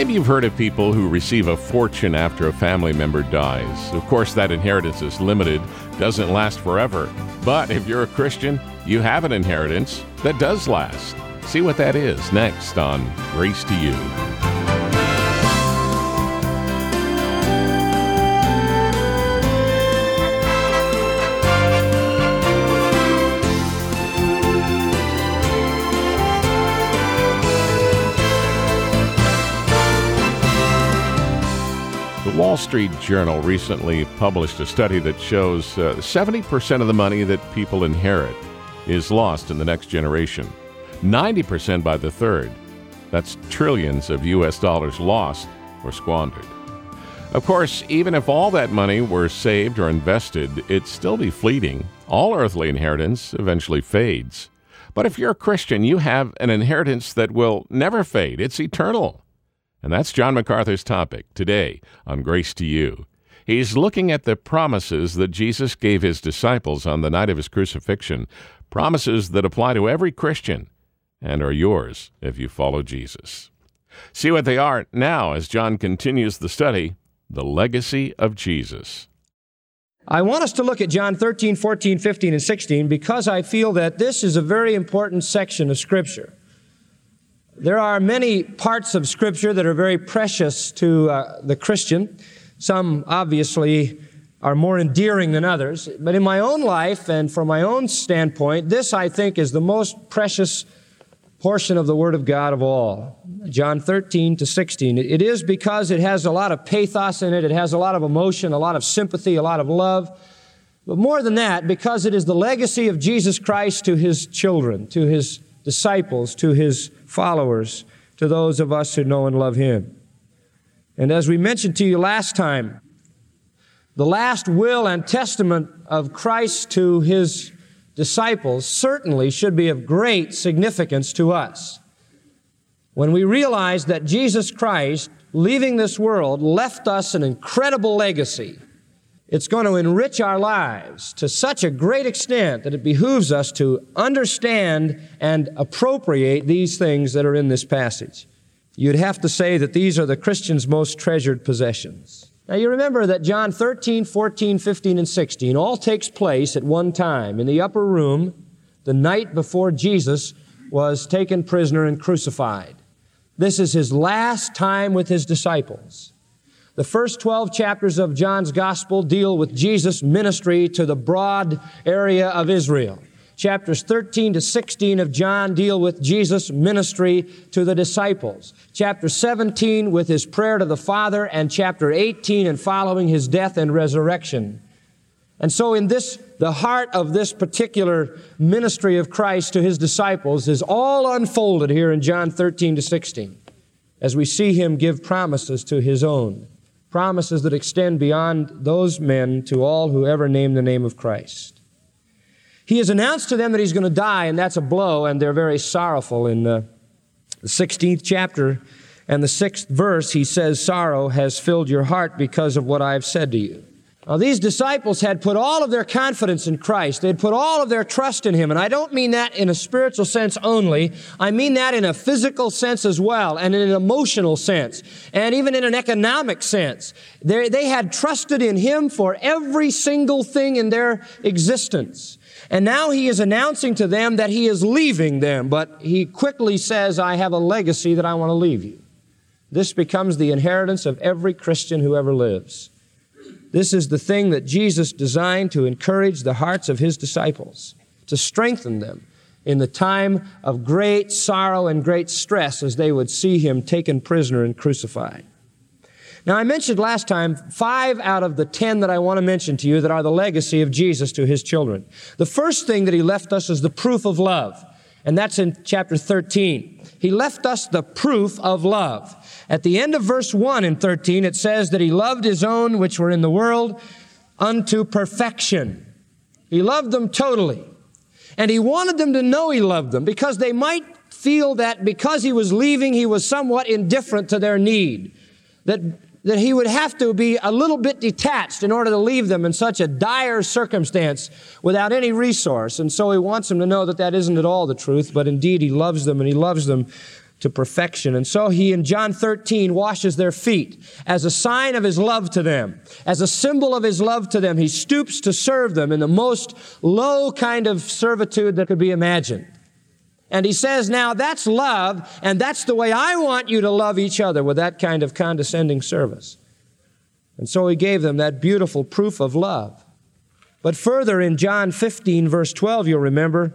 Maybe you've heard of people who receive a fortune after a family member dies. Of course, that inheritance is limited, doesn't last forever. But if you're a Christian, you have an inheritance that does last. See what that is next on Grace to You. The Wall Street Journal recently published a study that shows 70% of the money that people inherit is lost in the next generation, 90% by the third. That's trillions of U.S. dollars lost or squandered. Of course, even if all that money were saved or invested, it'd still be fleeting. All earthly inheritance eventually fades. But if you're a Christian, you have an inheritance that will never fade. It's eternal. And that's John MacArthur's topic today on Grace to You. He's looking at the promises that Jesus gave his disciples on the night of his crucifixion, promises that apply to every Christian and are yours if you follow Jesus. See what they are now as John continues the study, The Legacy of Jesus. I want us to look at John 13, 14, 15, and 16 because I feel that this is a very important section of Scripture. There are many parts of Scripture that are very precious to the Christian. Some, obviously, are more endearing than others. But in my own life and from my own standpoint, this, I think, is the most precious portion of the Word of God of all. John 13 to 16. It is because it has a lot of pathos in it. It has a lot of emotion, a lot of sympathy, a lot of love. But more than that, because it is the legacy of Jesus Christ to His children, to His disciples, to His followers, to those of us who know and love Him. And as we mentioned to you last time, the last will and testament of Christ to His disciples certainly should be of great significance to us. When we realize that Jesus Christ, leaving this world, left us an incredible legacy, it's going to enrich our lives to such a great extent that it behooves us to understand and appropriate these things that are in this passage. You'd have to say that these are the Christian's most treasured possessions. Now you remember that John 13, 14, 15, and 16 all takes place at one time in the upper room the night before Jesus was taken prisoner and crucified. This is His last time with His disciples. The first 12 chapters of John's Gospel deal with Jesus' ministry to the broad area of Israel. Chapters 13 to 16 of John deal with Jesus' ministry to the disciples. Chapter 17 with His prayer to the Father, and chapter 18 and following His death and resurrection. And so in this, the heart of this particular ministry of Christ to His disciples is all unfolded here in John 13 to 16 as we see Him give promises to His own. Promises that extend beyond those men to all who ever name the name of Christ. He has announced to them that He's going to die, and that's a blow, and they're very sorrowful. In the 16th chapter and the 6th verse, He says, "Sorrow has filled your heart because of what I've said to you." Now, these disciples had put all of their confidence in Christ. They'd put all of their trust in Him. And I don't mean that in a spiritual sense only. I mean that in a physical sense as well, and in an emotional sense, and even in an economic sense. They had trusted in Him for every single thing in their existence. And now He is announcing to them that He is leaving them. But He quickly says, "I have a legacy that I want to leave you." This becomes the inheritance of every Christian who ever lives. This is the thing that Jesus designed to encourage the hearts of His disciples, to strengthen them in the time of great sorrow and great stress as they would see Him taken prisoner and crucified. Now, I mentioned last time 5 out of the 10 that I want to mention to you that are the legacy of Jesus to His children. The first thing that He left us is the proof of love, and that's in chapter 13. He left us the proof of love. At the end of verse 1 in 13, it says that He loved His own which were in the world unto perfection. He loved them totally. And He wanted them to know He loved them because they might feel that because He was leaving, He was somewhat indifferent to their need. That He would have to be a little bit detached in order to leave them in such a dire circumstance without any resource. And so He wants them to know that that isn't at all the truth, but indeed He loves them, and He loves them to perfection. And so he, in John 13, washes their feet as a sign of his love to them, as a symbol of his love to them. He stoops to serve them in the most low kind of servitude that could be imagined. And he says, now that's love, and that's the way I want you to love each other, with that kind of condescending service. And so he gave them that beautiful proof of love. But further, in John 15, verse 12, you'll remember,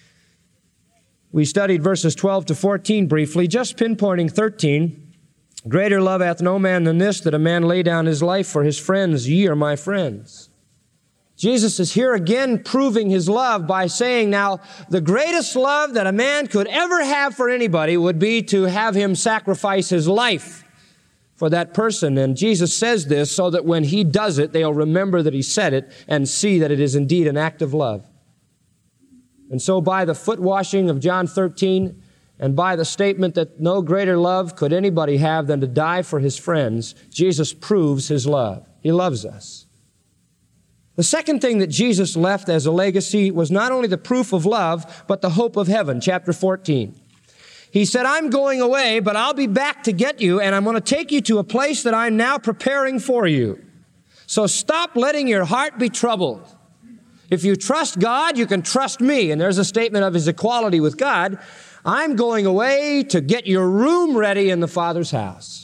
we studied verses 12 to 14 briefly, just pinpointing 13. Greater love hath no man than this, that a man lay down his life for his friends. Ye are my friends. Jesus is here again proving his love by saying, now, the greatest love that a man could ever have for anybody would be to have him sacrifice his life for that person. And Jesus says this so that when he does it, they'll remember that he said it and see that it is indeed an act of love. And so by the foot washing of John 13 and by the statement that no greater love could anybody have than to die for his friends, Jesus proves his love. He loves us. The second thing that Jesus left as a legacy was not only the proof of love, but the hope of heaven, chapter 14. He said, I'm going away, but I'll be back to get you, and I'm going to take you to a place that I'm now preparing for you. So stop letting your heart be troubled. If you trust God, you can trust me. And there's a statement of his equality with God. I'm going away to get your room ready in the Father's house.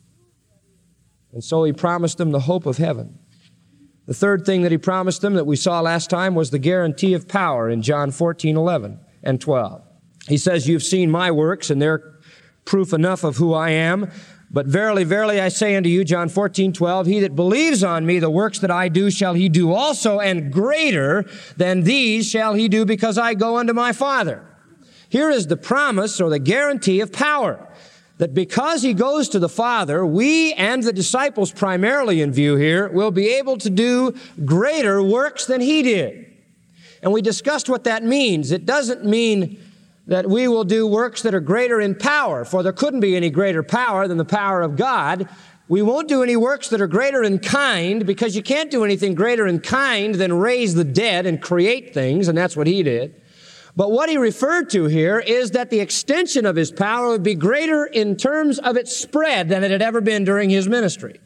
And so he promised them the hope of heaven. The third thing that he promised them that we saw last time was the guarantee of power in John 14, 11 and 12. He says, you've seen my works, and they're proof enough of who I am. But verily, verily, I say unto you, John 14, 12, he that believes on me, the works that I do shall he do also, and greater than these shall he do, because I go unto my Father. Here is the promise or the guarantee of power, that because he goes to the Father, we and the disciples primarily in view here will be able to do greater works than he did. And we discussed what that means. It doesn't mean that we will do works that are greater in power, for there couldn't be any greater power than the power of God. We won't do any works that are greater in kind, because you can't do anything greater in kind than raise the dead and create things, and that's what he did. But what he referred to here is that the extension of his power would be greater in terms of its spread than it had ever been during his ministry.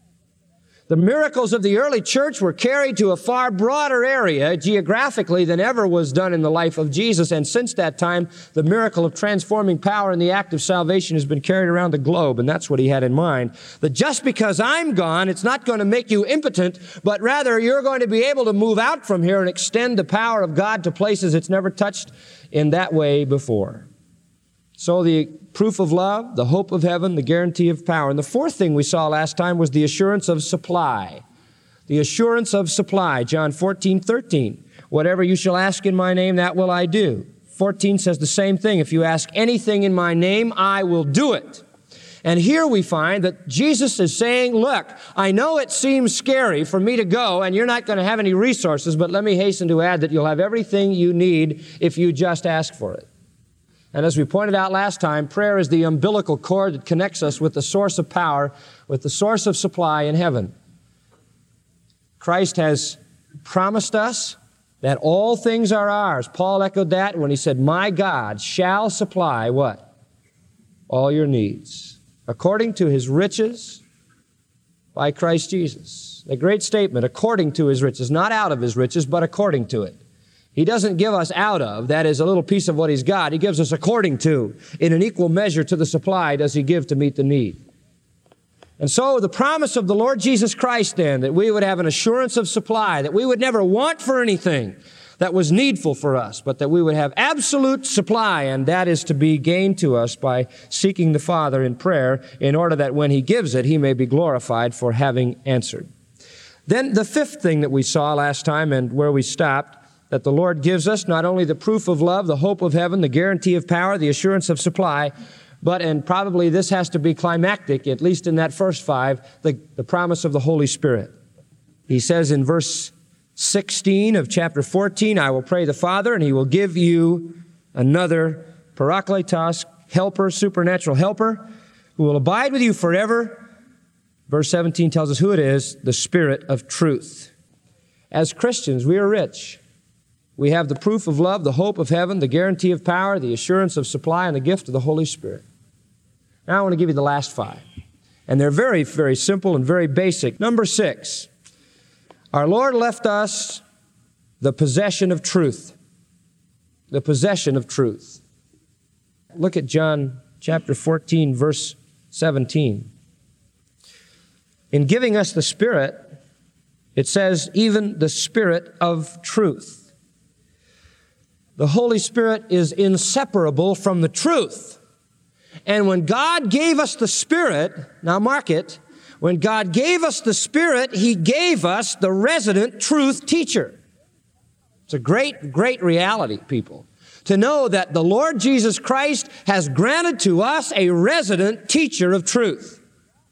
The miracles of the early church were carried to a far broader area geographically than ever was done in the life of Jesus. And since that time, the miracle of transforming power in the act of salvation has been carried around the globe. And that's what he had in mind. That just because I'm gone, it's not going to make you impotent, but rather you're going to be able to move out from here and extend the power of God to places it's never touched in that way before. So the proof of love, the hope of heaven, the guarantee of power. And the fourth thing we saw last time was the assurance of supply. The assurance of supply, John 14, 13. Whatever you shall ask in my name, that will I do. 14 says the same thing. If you ask anything in my name, I will do it. And here we find that Jesus is saying, look, I know it seems scary for me to go and you're not going to have any resources, but let me hasten to add that you'll have everything you need if you just ask for it. And as we pointed out last time, prayer is the umbilical cord that connects us with the source of power, with the source of supply in heaven. Christ has promised us that all things are ours. Paul echoed that when he said, my God shall supply what? All your needs, according to his riches by Christ Jesus. A great statement, according to his riches, not out of his riches, but according to it. He doesn't give us out of, that is a little piece of what he's got. He gives us according to, in an equal measure to the supply does he give to meet the need. And so the promise of the Lord Jesus Christ then, that we would have an assurance of supply, that we would never want for anything that was needful for us, but that we would have absolute supply, and that is to be gained to us by seeking the Father in prayer in order that when he gives it, he may be glorified for having answered. Then the fifth thing that we saw last time and where we stopped, that the Lord gives us not only the proof of love, the hope of heaven, the guarantee of power, the assurance of supply, but, and probably this has to be climactic, at least in that first five, the promise of the Holy Spirit. He says in verse 16 of chapter 14, I will pray the Father, and he will give you another parakletos, helper, supernatural helper, who will abide with you forever. Verse 17 tells us who it is, the Spirit of truth. As Christians, we are rich. We have the proof of love, the hope of heaven, the guarantee of power, the assurance of supply, and the gift of the Holy Spirit. Now I want to give you the last 5. And they're very, very simple and very basic. Number 6, our Lord left us the possession of truth. The possession of truth. Look at John chapter 14, verse 17. In giving us the Spirit, it says, even the Spirit of truth. The Holy Spirit is inseparable from the truth. And when God gave us the Spirit, now mark it, when God gave us the Spirit, He gave us the resident truth teacher. It's a great, great reality, people, to know that the Lord Jesus Christ has granted to us a resident teacher of truth.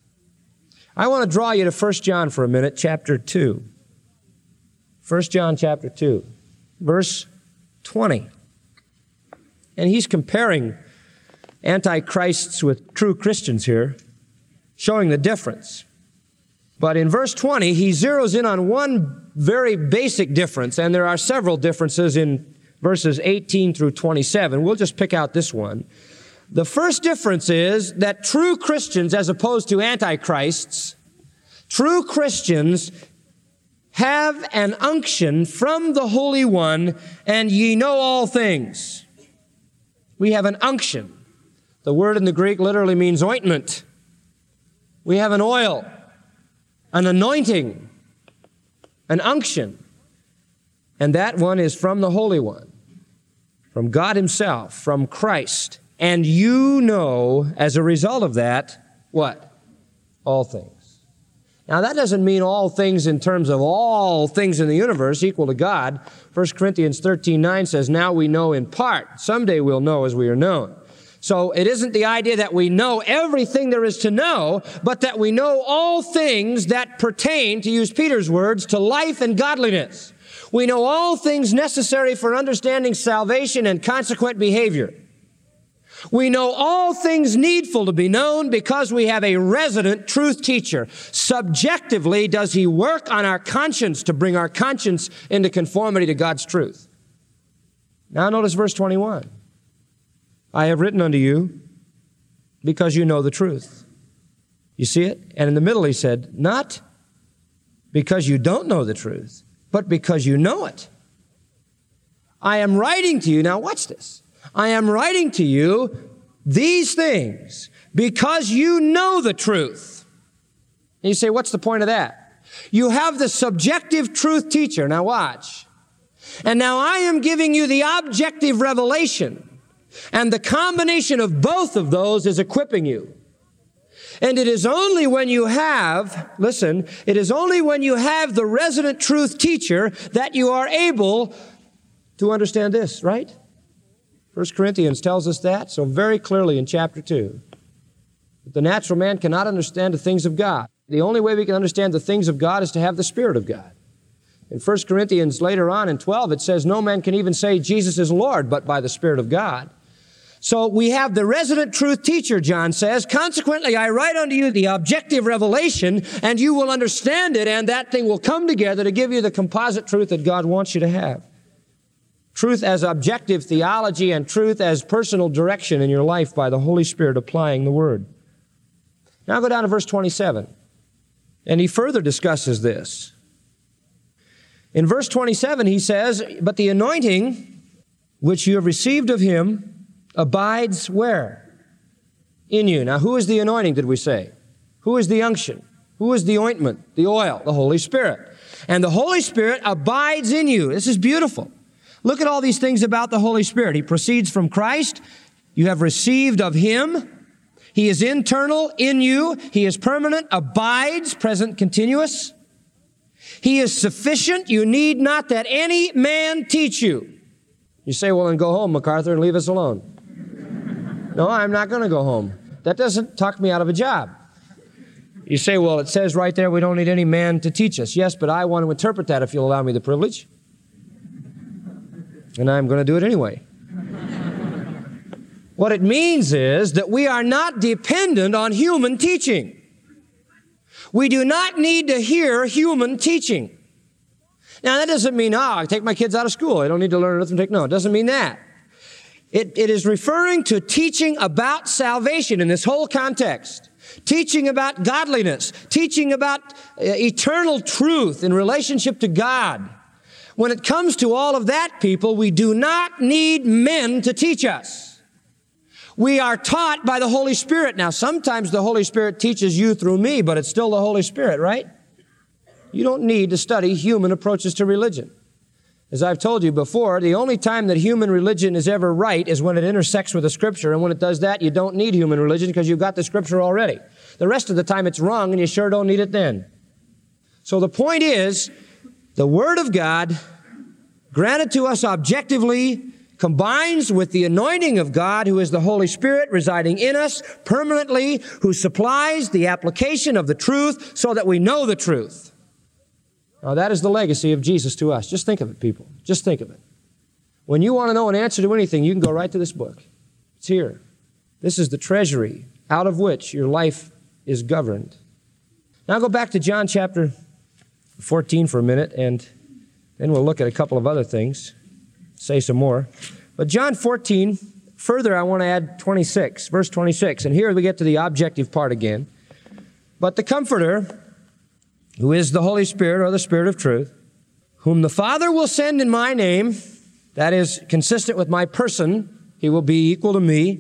I want to draw you to 1 John for a minute, chapter 2. 1 John chapter 2, verse 20. And he's comparing antichrists with true Christians here, showing the difference. But in verse 20, he zeroes in on one very basic difference, and there are several differences in verses 18 through 27. We'll just pick out this one. The first difference is that true Christians, as opposed to antichrists, true Christians have an unction from the Holy One, and ye know all things. We have an unction. The word in the Greek literally means ointment. We have an oil, an anointing, an unction. And that one is from the Holy One, from God Himself, from Christ. And you know, as a result of that, what? All things. Now, that doesn't mean all things in terms of all things in the universe equal to God. 1 Corinthians 13:9 says, now we know in part. Someday we'll know as we are known. So it isn't the idea that we know everything there is to know, but that we know all things that pertain, to use Peter's words, to life and godliness. We know all things necessary for understanding salvation and consequent behavior. We know all things needful to be known because we have a resident truth teacher. Subjectively, does He work on our conscience to bring our conscience into conformity to God's truth? Now notice verse 21. I have written unto you because you know the truth. You see it? And in the middle he said, not because you don't know the truth, but because you know it. I am writing to you, now watch this. I am writing to you these things because you know the truth. And you say, what's the point of that? You have the subjective truth teacher. Now watch. And now I am giving you the objective revelation. And the combination of both of those is equipping you. And it is only when you have, listen, it is only when you have the resident truth teacher that you are able to understand this, right? 1 Corinthians tells us that so very clearly in chapter 2. The natural man cannot understand the things of God. The only way we can understand the things of God is to have the Spirit of God. In 1 Corinthians later on in 12, it says, no man can even say Jesus is Lord but by the Spirit of God. So we have the resident truth teacher, John says. Consequently, I write unto you the objective revelation, and you will understand it, and that thing will come together to give you the composite truth that God wants you to have. Truth as objective theology and truth as personal direction in your life by the Holy Spirit applying the Word. Now go down to verse 27. And he further discusses this. In verse 27 he says, but the anointing which you have received of Him abides where? In you. Now who is the anointing, did we say? Who is the unction? Who is the ointment? The oil, the Holy Spirit. And the Holy Spirit abides in you. This is beautiful. Look at all these things about the Holy Spirit. He proceeds from Christ. You have received of Him. He is internal in you. He is permanent, abides, present continuous. He is sufficient. You need not that any man teach you. You say, well, then go home, MacArthur, and leave us alone. No, I'm not going to go home. That doesn't talk me out of a job. You say, well, it says right there we don't need any man to teach us. Yes, but I want to interpret that if you'll allow me the privilege. And I'm going to do it anyway. What it means is that we are not dependent on human teaching. We do not need to hear human teaching. Now, that doesn't mean, I take my kids out of school. I don't need to learn nothing. No, it doesn't mean that. It is referring to teaching about salvation in this whole context. Teaching about godliness. Teaching about eternal truth in relationship to God. When it comes to all of that, people, we do not need men to teach us. We are taught by the Holy Spirit. Now, sometimes the Holy Spirit teaches you through me, but it's still the Holy Spirit, right? You don't need to study human approaches to religion. As I've told you before, the only time that human religion is ever right is when it intersects with the Scripture. And when it does that, you don't need human religion because you've got the Scripture already. The rest of the time it's wrong and you sure don't need it then. So the point is, the Word of God, granted to us objectively, combines with the anointing of God, who is the Holy Spirit residing in us permanently, who supplies the application of the truth so that we know the truth. Now, that is the legacy of Jesus to us. Just think of it, people. Just think of it. When you want to know an answer to anything, you can go right to this book. It's here. This is the treasury out of which your life is governed. Now go back to John chapter 14 for a minute, and then we'll look at a couple of other things, say some more. But John 14, further I want to add 26, verse 26. And here we get to the objective part again. But the Comforter, who is the Holy Spirit or the Spirit of truth, whom the Father will send in my name, that is consistent with my person, he will be equal to me,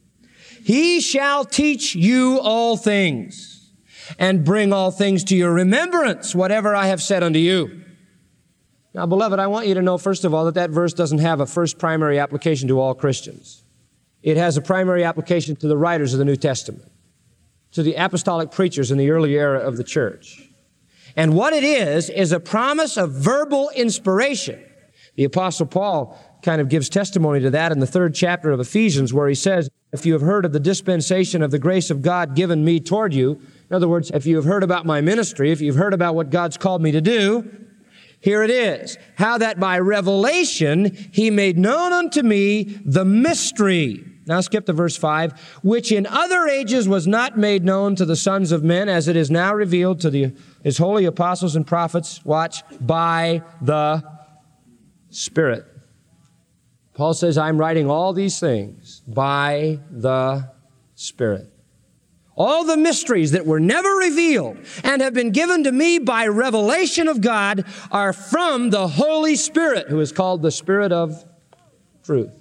he shall teach you all things and bring all things to your remembrance, whatever I have said unto you. Now, beloved, I want you to know, first of all, that that verse doesn't have a first primary application to all Christians. It has a primary application to the writers of the New Testament, to the apostolic preachers in the early era of the church. And what it is a promise of verbal inspiration. The Apostle Paul kind of gives testimony to that in the 3rd chapter of Ephesians, where he says, if you have heard of the dispensation of the grace of God given me toward you, in other words, if you have heard about my ministry, if you've heard about what God's called me to do, here it is, how that by revelation he made known unto me the mystery. Now skip to verse 5, which in other ages was not made known to the sons of men, as it is now revealed to his holy apostles and prophets, watch, by the Spirit. Paul says, I'm writing all these things by the Spirit. All the mysteries that were never revealed and have been given to me by revelation of God are from the Holy Spirit, who is called the Spirit of truth.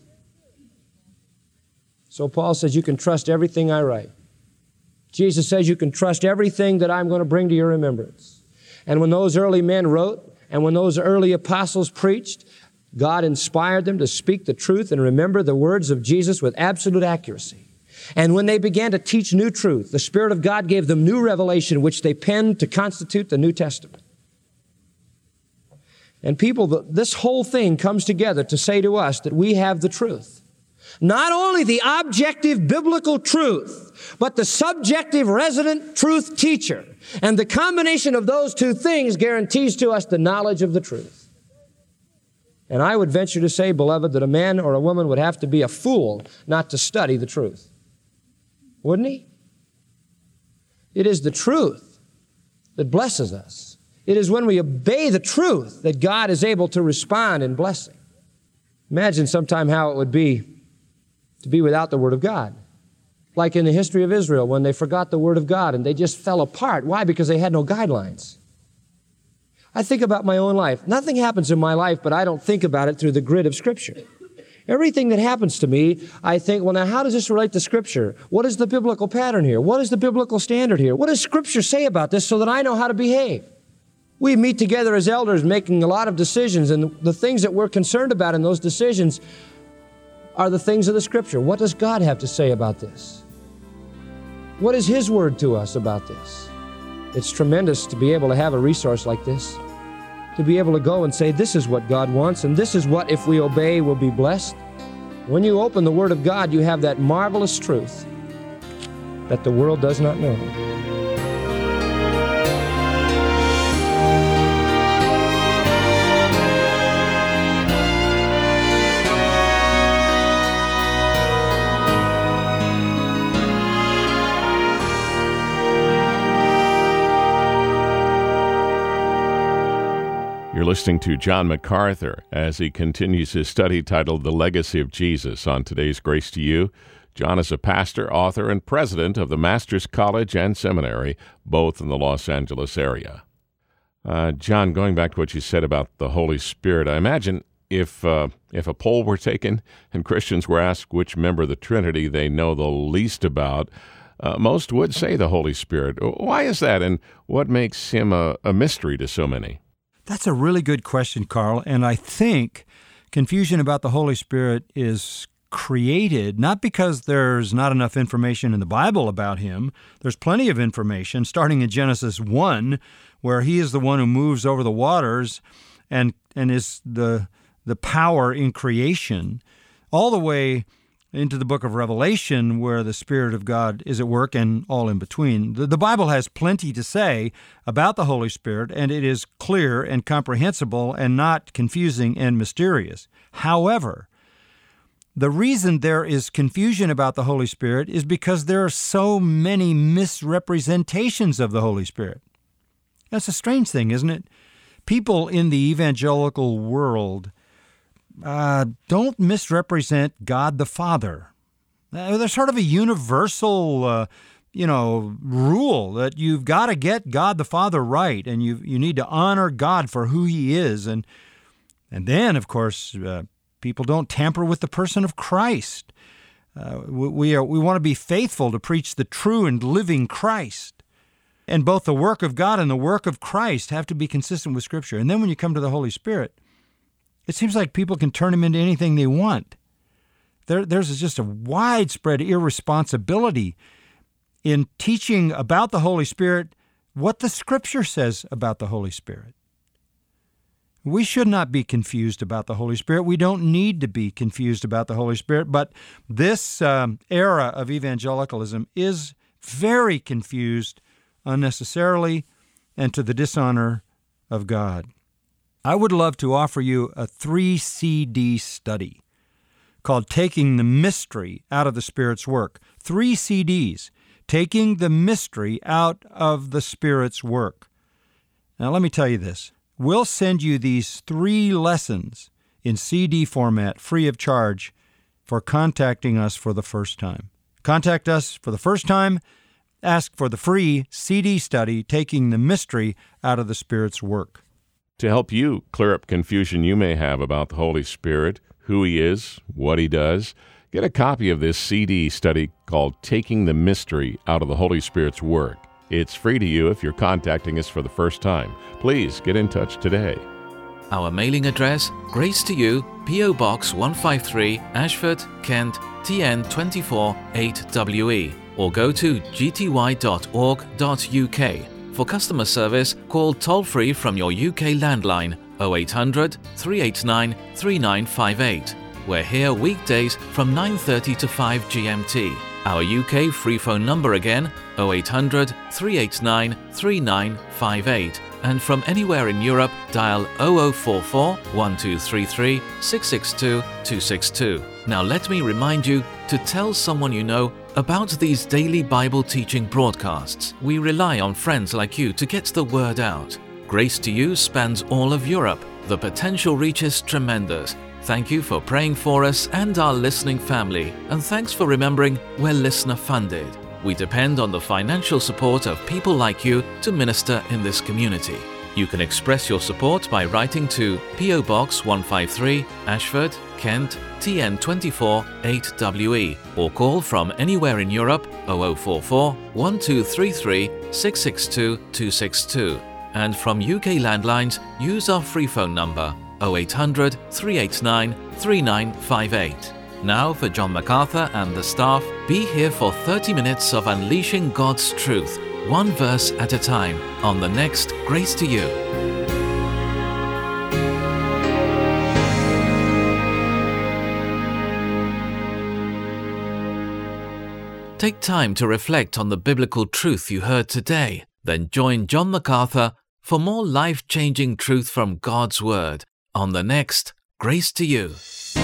So Paul says you can trust everything I write. Jesus says you can trust everything that I'm going to bring to your remembrance. And when those early men wrote, and when those early apostles preached, God inspired them to speak the truth and remember the words of Jesus with absolute accuracy. And when they began to teach new truth, the Spirit of God gave them new revelation, which they penned to constitute the New Testament. And people, this whole thing comes together to say to us that we have the truth. Not only the objective biblical truth, but the subjective resident truth teacher. And the combination of those two things guarantees to us the knowledge of the truth. And I would venture to say, beloved, that a man or a woman would have to be a fool not to study the truth. Wouldn't he? It is the truth that blesses us. It is when we obey the truth that God is able to respond in blessing. Imagine sometime how it would be to be without the Word of God. Like in the history of Israel, when they forgot the Word of God and they just fell apart. Why? Because they had no guidelines. I think about my own life. Nothing happens in my life, but I don't think about it through the grid of Scripture. Everything that happens to me, I think, well, now how does this relate to Scripture? What is the biblical pattern here? What is the biblical standard here? What does Scripture say about this so that I know how to behave? We meet together as elders making a lot of decisions, and the things that we're concerned about in those decisions are the things of the Scripture. What does God have to say about this? What is His Word to us about this? It's tremendous to be able to have a resource like this, to be able to go and say, this is what God wants, and this is what, if we obey, will be blessed. When you open the Word of God, you have that marvelous truth that the world does not know. You're listening to John MacArthur as he continues his study titled The Legacy of Jesus on today's Grace to You. John is a pastor, author, and president of the Master's College and Seminary, both in the Los Angeles area. John, going back to what you said about the Holy Spirit, I imagine if a poll were taken and Christians were asked which member of the Trinity they know the least about, most would say the Holy Spirit. Why is that, and what makes him a mystery to so many? That's a really good question, Carl, and I think confusion about the Holy Spirit is created not because there's not enough information in the Bible about him. There's plenty of information, starting in Genesis 1, where he is the one who moves over the waters and is the power in creation, all the way into the book of Revelation, where the Spirit of God is at work, and all in between. The Bible has plenty to say about the Holy Spirit, and it is clear and comprehensible and not confusing and mysterious. However, the reason there is confusion about the Holy Spirit is because there are so many misrepresentations of the Holy Spirit. That's a strange thing, isn't it? People in the evangelical world don't misrepresent God the Father. There's sort of a universal, rule that you've got to get God the Father right, and you need to honor God for who He is, and then, of course, people don't tamper with the person of Christ. We want to be faithful to preach the true and living Christ, and both the work of God and the work of Christ have to be consistent with Scripture. And then when you come to the Holy Spirit, it seems like people can turn him into anything they want. There's just a widespread irresponsibility in teaching about the Holy Spirit what the Scripture says about the Holy Spirit. We should not be confused about the Holy Spirit. We don't need to be confused about the Holy Spirit, but this era of evangelicalism is very confused unnecessarily and to the dishonor of God. I would love to offer you a 3-CD study called Taking the Mystery Out of the Spirit's Work. 3 CDs, Taking the Mystery Out of the Spirit's Work. Now let me tell you this. We'll send you these 3 lessons in CD format free of charge for contacting us for the first time. Contact us for the first time. Ask for the free CD study, Taking the Mystery Out of the Spirit's Work. To help you clear up confusion you may have about the Holy Spirit, who He is, what He does, get a copy of this CD study called Taking the Mystery Out of the Holy Spirit's Work. It's free to you if you're contacting us for the first time. Please get in touch today. Our mailing address, Grace to You, P.O. Box 153, Ashford, Kent, TN 24 8WE, or go to gty.org.uk. For customer service, call toll-free from your UK landline 0800 389 3958. We're here weekdays from 9:30 to 5 GMT. Our UK free phone number again, 0800 389 3958. And from anywhere in Europe, dial 0044 1233 662 262. Now let me remind you to tell someone you know about these daily Bible teaching broadcasts. We rely on friends like you to get the word out. Grace to You spans all of Europe. The potential reach is tremendous. Thank you for praying for us and our listening family, and thanks for remembering we're listener funded. We depend on the financial support of people like you to minister in this community. You can express your support by writing to P.O. Box 153, Ashford, Kent, TN 24 8WE, or call from anywhere in Europe 0044 1233 662 262. And from UK landlines, use our free phone number 0800 389 3958. Now for John MacArthur and the staff, be here for 30 minutes of unleashing God's truth, one verse at a time, on the next Grace to You. Take time to reflect on the biblical truth you heard today. Then join John MacArthur for more life-changing truth from God's Word on the next Grace to You.